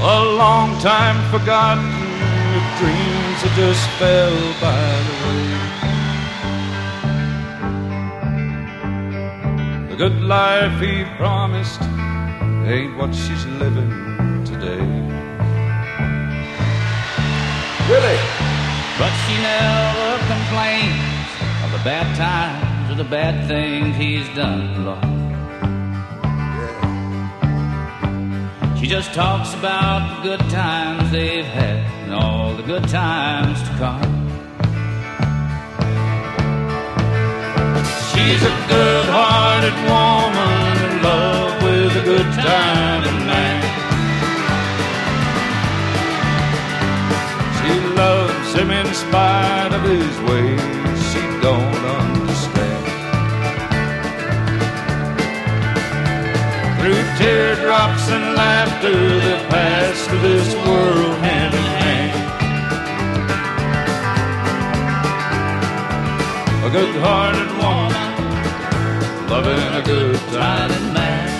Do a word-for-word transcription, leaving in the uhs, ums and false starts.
a long time forgotten, with dreams that just fell by the way. The good life he promised ain't what she's living today. Really? But she never complains of the bad times or the bad things he's done, Lord. She just talks about the good times they've had and all the good times to come. She's a good-hearted woman in love with a good-timing man. She loves him in spite of his ways she don't understand. Through teardrops and laughter they pass through this world hand in hand. A good-hearted woman loving a good-timing man.